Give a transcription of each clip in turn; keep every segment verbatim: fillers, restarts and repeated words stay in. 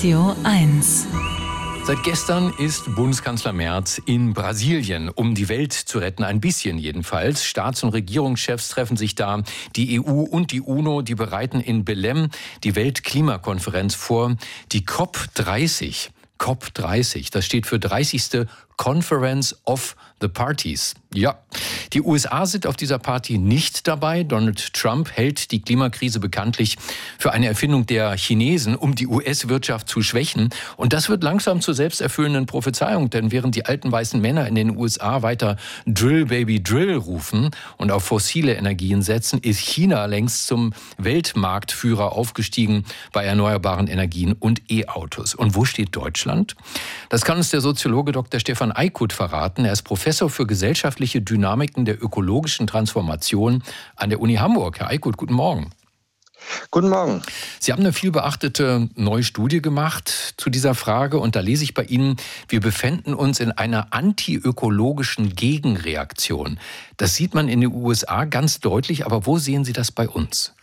Radio eins. Seit gestern ist Bundeskanzler Merz in Brasilien, um die Welt zu retten, ein bisschen jedenfalls. Staats- und Regierungschefs treffen sich da. Die E U und die UNO, die bereiten in Belém die Weltklimakonferenz vor, die C O P dreißig. C O P dreißig, das steht für dreißigste Conference of the Parties. Ja, die U S A sind auf dieser Party nicht dabei. Donald Trump hält die Klimakrise bekanntlich für eine Erfindung der Chinesen, um die U S-Wirtschaft zu schwächen. Und das wird langsam zur selbsterfüllenden Prophezeiung, denn während die alten weißen Männer in den U S A weiter Drill, Baby, Drill rufen und auf fossile Energien setzen, ist China längst zum Weltmarktführer aufgestiegen bei erneuerbaren Energien und E-Autos. Und wo steht Deutschland? Das kann uns der Soziologe Doktor Stefan Eickhut verraten. Er ist Professor für gesellschaftliche Dynamiken der ökologischen Transformation an der Uni Hamburg. Herr Eickhut, guten Morgen. Guten Morgen. Sie haben eine viel beachtete neue Studie gemacht zu dieser Frage und da lese ich bei Ihnen, wir befinden uns in einer antiökologischen Gegenreaktion. Das sieht man in den U S A ganz deutlich, aber wo sehen Sie das bei uns?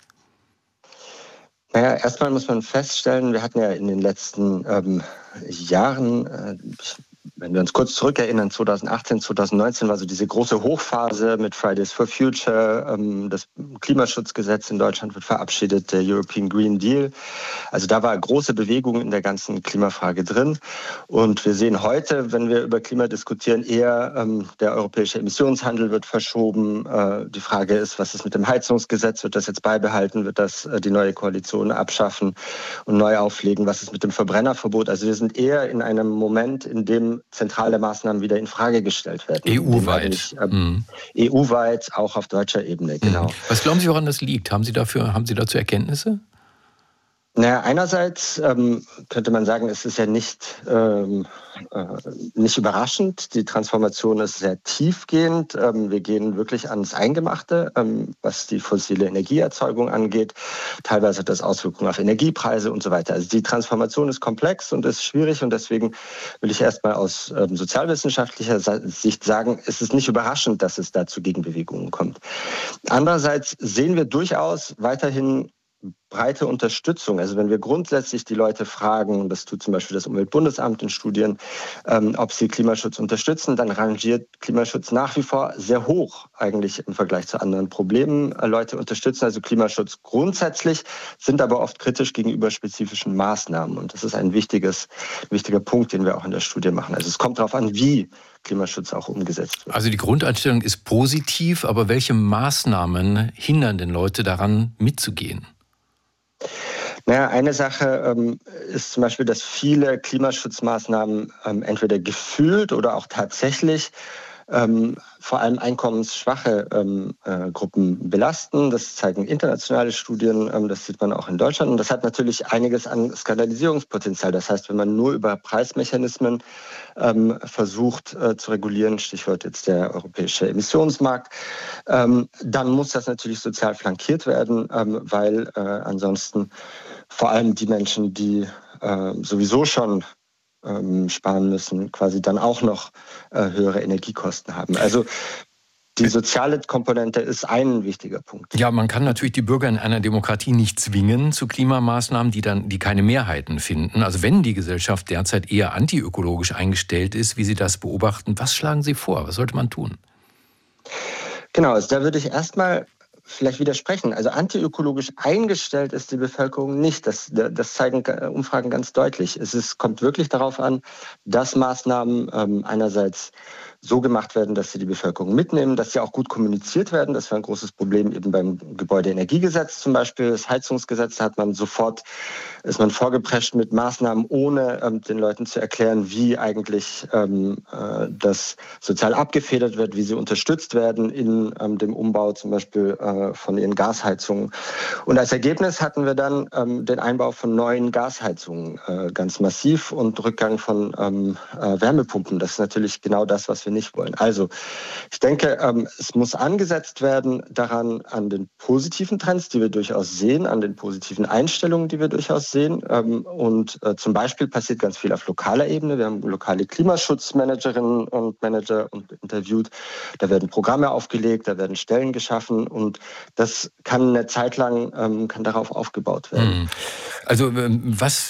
Naja, erstmal muss man feststellen, wir hatten ja in den letzten ähm, Jahren, äh, wenn wir uns kurz zurückerinnern, zwanzig achtzehn, zwanzig neunzehn war so diese große Hochphase mit Fridays for Future, ähm, das Klimaschutzgesetz in Deutschland wird verabschiedet, der European Green Deal. Also da war große Bewegung in der ganzen Klimafrage drin. Und wir sehen heute, wenn wir über Klima diskutieren, eher ähm, der europäische Emissionshandel wird verschoben. Äh, die Frage ist, was ist mit dem Heizungsgesetz? Wird das jetzt beibehalten? Wird das äh, die neue Koalition abschaffen und neu auflegen? Was ist mit dem Verbrennerverbot? Also wir sind eher in einem Moment, in dem zentrale Maßnahmen wieder in Frage gestellt werden. E U-weit. Äh, mhm. E U-weit, auch auf deutscher Ebene, genau. Mhm. Was glauben Sie, woran das liegt? Haben Sie dafür, haben Sie dazu Erkenntnisse? Naja, einerseits ähm, könnte man sagen, es ist ja nicht, ähm, äh, nicht überraschend. Die Transformation ist sehr tiefgehend. Ähm, wir gehen wirklich ans Eingemachte, ähm, was die fossile Energieerzeugung angeht. Teilweise hat das Auswirkungen auf Energiepreise und so weiter. Also die Transformation ist komplex und ist schwierig und deswegen will ich erstmal aus ähm, sozialwissenschaftlicher Sicht sagen, es ist nicht überraschend, dass es da zu Gegenbewegungen kommt. Andererseits sehen wir durchaus weiterhin breite Unterstützung. Also wenn wir grundsätzlich die Leute fragen, das tut zum Beispiel das Umweltbundesamt in Studien, ähm, ob sie Klimaschutz unterstützen, dann rangiert Klimaschutz nach wie vor sehr hoch eigentlich im Vergleich zu anderen Problemen. Äh, Leute unterstützen also Klimaschutz grundsätzlich, sind aber oft kritisch gegenüber spezifischen Maßnahmen. Und das ist ein wichtiges, wichtiger Punkt, den wir auch in der Studie machen. Also es kommt darauf an, wie Klimaschutz auch umgesetzt wird. Also die Grundeinstellung ist positiv, aber welche Maßnahmen hindern denn Leute daran, mitzugehen? Naja, eine Sache ähm, ist zum Beispiel, dass viele Klimaschutzmaßnahmen ähm, entweder gefühlt oder auch tatsächlich ähm, vor allem einkommensschwache ähm, äh, Gruppen belasten. Das zeigen internationale Studien, ähm, das sieht man auch in Deutschland. Und das hat natürlich einiges an Skandalisierungspotenzial. Das heißt, wenn man nur über Preismechanismen ähm, versucht äh, zu regulieren, Stichwort jetzt der europäische Emissionsmarkt, ähm, dann muss das natürlich sozial flankiert werden, ähm, weil äh, ansonsten vor allem die Menschen, die äh, sowieso schon ähm, sparen müssen, quasi dann auch noch äh, höhere Energiekosten haben. Also die soziale Komponente ist ein wichtiger Punkt. Ja, man kann natürlich die Bürger in einer Demokratie nicht zwingen zu Klimamaßnahmen, die dann, die keine Mehrheiten finden. Also wenn die Gesellschaft derzeit eher antiökologisch eingestellt ist, wie Sie das beobachten, was schlagen Sie vor? Was sollte man tun? Genau, also da würde ich erstmal vielleicht widersprechen. Also antiökologisch eingestellt ist die Bevölkerung nicht. Das, das zeigen Umfragen ganz deutlich. Es ist, kommt wirklich darauf an, dass Maßnahmen ähm, einerseits so gemacht werden, dass sie die Bevölkerung mitnehmen, dass sie auch gut kommuniziert werden. Das war ein großes Problem eben beim Gebäudeenergiegesetz zum Beispiel. Das Heizungsgesetz, da hat man sofort, ist man vorgeprescht mit Maßnahmen, ohne ähm, den Leuten zu erklären, wie eigentlich ähm, äh, das sozial abgefedert wird, wie sie unterstützt werden in ähm, dem Umbau zum Beispiel äh, von ihren Gasheizungen. Und als Ergebnis hatten wir dann ähm, den Einbau von neuen Gasheizungen äh, ganz massiv und Rückgang von ähm, äh, Wärmepumpen. Das ist natürlich genau das, was wir nicht wollen. Also ich denke, ähm, es muss angesetzt werden daran, an den positiven Trends, die wir durchaus sehen, an den positiven Einstellungen, die wir durchaus sehen. Ähm, und äh, zum Beispiel passiert ganz viel auf lokaler Ebene. Wir haben lokale Klimaschutzmanagerinnen und Manager interviewt. Da werden Programme aufgelegt, da werden Stellen geschaffen und das kann eine Zeit lang ähm, kann darauf aufgebaut werden. Also was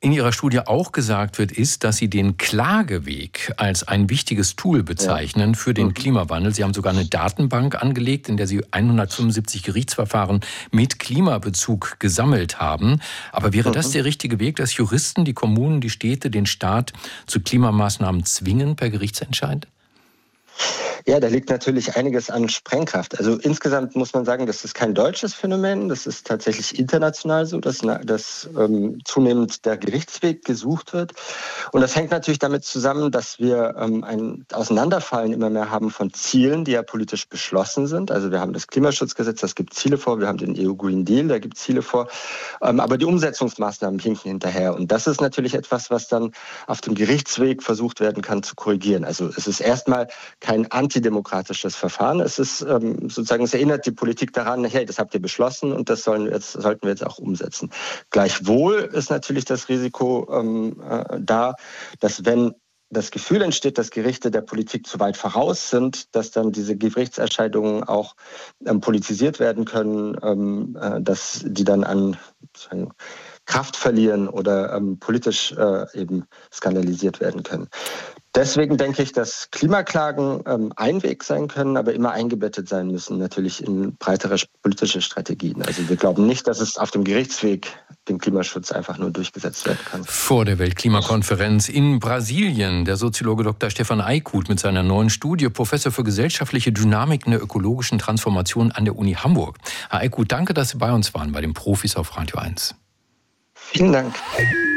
in Ihrer Studie auch gesagt wird, ist, dass Sie den Klageweg als ein wichtiges Tool bezeichnen ja. für den mhm. Klimawandel. Sie haben sogar eine Datenbank angelegt, in der Sie hundertfünfundsiebzig Gerichtsverfahren mit Klimabezug gesammelt haben. Aber wäre mhm. das der richtige Weg, dass Juristen, die Kommunen, die Städte, den Staat zu Klimamaßnahmen zwingen per Gerichtsentscheid? Ja, da liegt natürlich einiges an Sprengkraft. Also insgesamt muss man sagen, das ist kein deutsches Phänomen. Das ist tatsächlich international so, dass, dass ähm, zunehmend der Gerichtsweg gesucht wird. Und das hängt natürlich damit zusammen, dass wir ähm, ein Auseinanderfallen immer mehr haben von Zielen, die ja politisch beschlossen sind. Also wir haben das Klimaschutzgesetz, das gibt Ziele vor. Wir haben den E U Green Deal, da gibt es Ziele vor. Ähm, aber die Umsetzungsmaßnahmen hinken hinterher. Und das ist natürlich etwas, was dann auf dem Gerichtsweg versucht werden kann zu korrigieren. Also es ist erstmal kein antidemokratisches Verfahren. Es ist ähm, sozusagen, es erinnert die Politik daran, hey, das habt ihr beschlossen und das sollen wir jetzt, sollten wir jetzt auch umsetzen. Gleichwohl ist natürlich das Risiko ähm, äh, da, dass wenn das Gefühl entsteht, dass Gerichte der Politik zu weit voraus sind, dass dann diese Gerichtsentscheidungen auch ähm, politisiert werden können, ähm, äh, dass die dann an sozusagen Kraft verlieren oder ähm, politisch äh, eben skandalisiert werden können. Deswegen denke ich, dass Klimaklagen ähm, ein Weg sein können, aber immer eingebettet sein müssen, natürlich in breitere politische Strategien. Also wir glauben nicht, dass es auf dem Gerichtsweg den Klimaschutz einfach nur durchgesetzt werden kann. Vor der Weltklimakonferenz in Brasilien, der Soziologe Doktor Stefan Eickhut mit seiner neuen Studie, Professor für gesellschaftliche Dynamik in der ökologischen Transformation an der Uni Hamburg. Herr Eickhut, danke, dass Sie bei uns waren, bei den Profis auf Radio eins. Vielen Dank.